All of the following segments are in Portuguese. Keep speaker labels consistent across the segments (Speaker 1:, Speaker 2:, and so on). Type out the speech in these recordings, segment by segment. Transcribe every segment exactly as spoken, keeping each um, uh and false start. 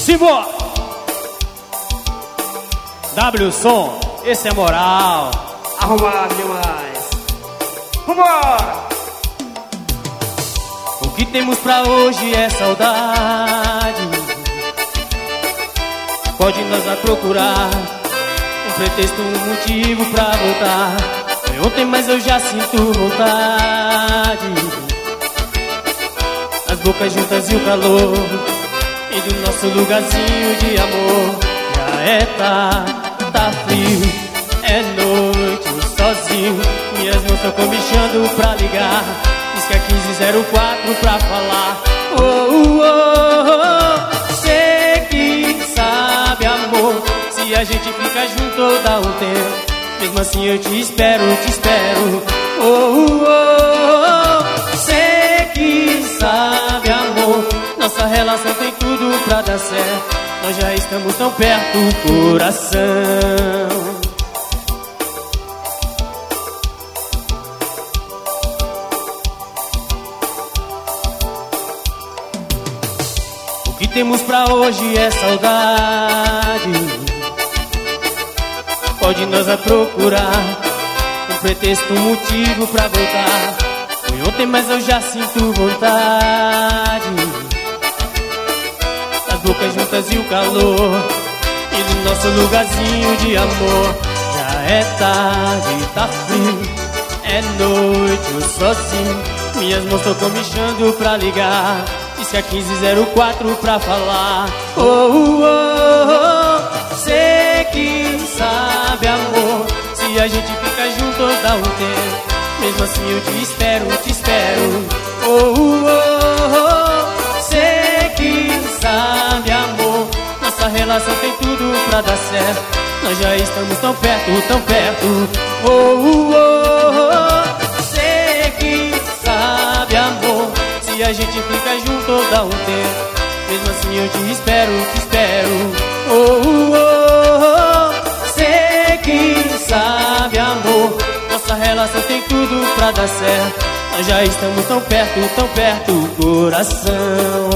Speaker 1: Simbora! W Som, esse é moral.
Speaker 2: Arrumado demais. Vambora!
Speaker 1: O que temos pra hoje é saudade. Pode nós vai procurar um pretexto, um motivo pra voltar. Foi ontem, mas eu já sinto vontade. As bocas juntas e o calor, e do nosso lugarzinho de amor. Já é tarde, tá frio, é noite, eu sozinho. Minhas mãos estão comichando pra ligar. Diz que é quinze zero quatro pra falar. Oh, oh, oh, sei que sabe, amor, se a gente fica junto ou dá um tempo. Mesmo assim eu te espero, te espero. Oh, oh, oh, sei que sabe, amor, nossa relação tem tudo pra dar certo. Nós já estamos tão perto, coração. O que temos pra hoje é saudade. Pode nós a procurar um pretexto, um motivo pra voltar. Foi ontem, mas eu já sinto vontade. As bocas juntas e o calor, e no nosso lugarzinho de amor. Já é tarde, tá frio, é noite, eu sozinho. Minhas mãos estão comichando pra ligar. Diz que é quinze zero quatro pra falar. Oh, oh, oh, oh, sei que sabe, amor, se a gente fica junto ou dá um tempo. Mesmo assim eu te espero, te espero. Oh, oh, oh, sei que sabe, amor, nossa relação tem tudo pra dar certo. Nós já estamos tão perto, tão perto. Oh, oh, oh, sei que sabe, amor, se a gente fica junto ou dá um tempo. Mesmo assim eu te espero, te espero. Oh, oh, oh, sei que sabe, amor, nossa relação tem tudo pra dar certo. Nós já estamos tão perto, tão perto, coração.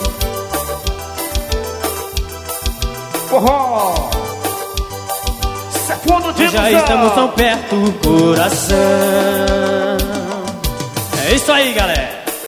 Speaker 2: Forró! Segundo de
Speaker 1: Nós já estamos tão perto, coração. É isso aí, galera.